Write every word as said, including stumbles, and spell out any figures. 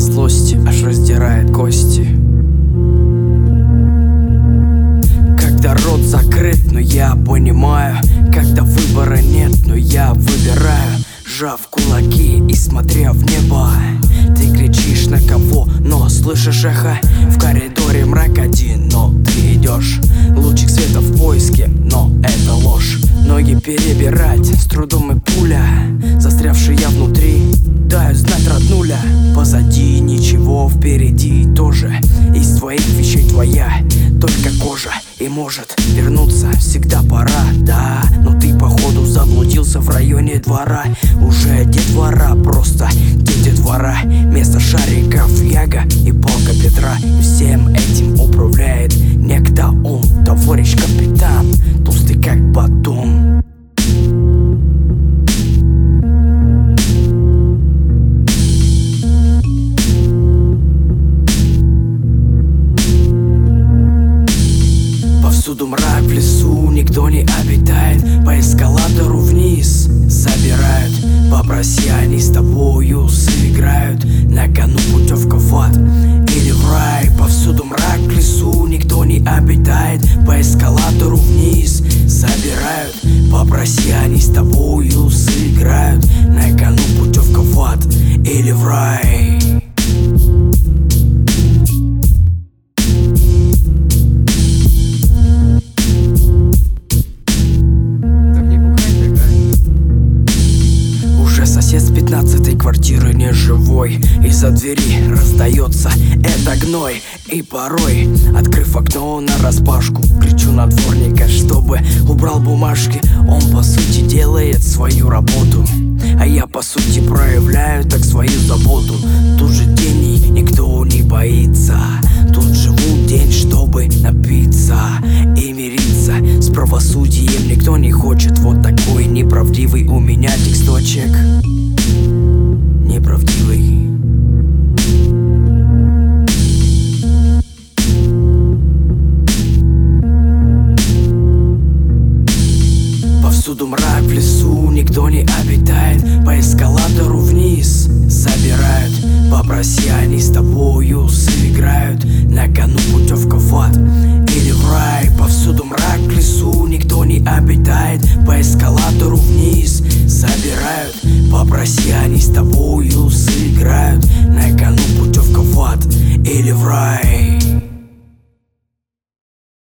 злости аж раздирает кости. Когда рот закрыт, но я понимаю, когда выбора нет, но я выбираю. Сжав кулаки и смотря в небо, ты кричишь на кого, но слышишь эхо. В коридоре мрак один, но ты идешь. Лучик света в поиске, но это ложь. Ноги перебирать, с трудом и пуля, застрявшая внутри, дают знать роднуля. Позади ничего, впереди тоже. Из твоих вещей твоя только кожа. И может вернуться всегда пора, да. Но ты походу заблудился в районе двора. Уже детвора, просто дети двора. Вместо шариков Яга и палка Петра. И всем этим управляет некто он, товарищ капитан, толстый как батон. Повсюду мрак, в лесу никто не обитает. По эскалатору вниз забирают. Попроси, они с тобою сыграют. На кону путевка в ад или в рай. Повсюду мрак, в лесу никто не обитает. По эскалатору вниз забирают. Попроси, они с тобою сыграют. На кону путевка в ад или в рай. Сосед с пятнадцатой квартиры не живой. Из-за двери раздается это гной. И порой, открыв окно нараспашку, кричу на дворника, чтобы убрал бумажки. Он по сути делает свою работу, а я по сути проявляю так свою заботу. Тут же день и никто не боится. Тут живу день, чтобы напиться и мириться с правосудием никто не хочет. Вот такой неправдивый у меня тексточек. Неправдивый. Повсюду мрак, в лесу никто не обитает. По эскалатору вниз забирают. Попроси, они с тобою сыграют. На кону путевка в ад или в рай. Повсюду мрак, в лесу никто не обитает. По эскалатору вниз забирают. Попроси, они с тобою сыграют. На кону путевка в ад или в рай.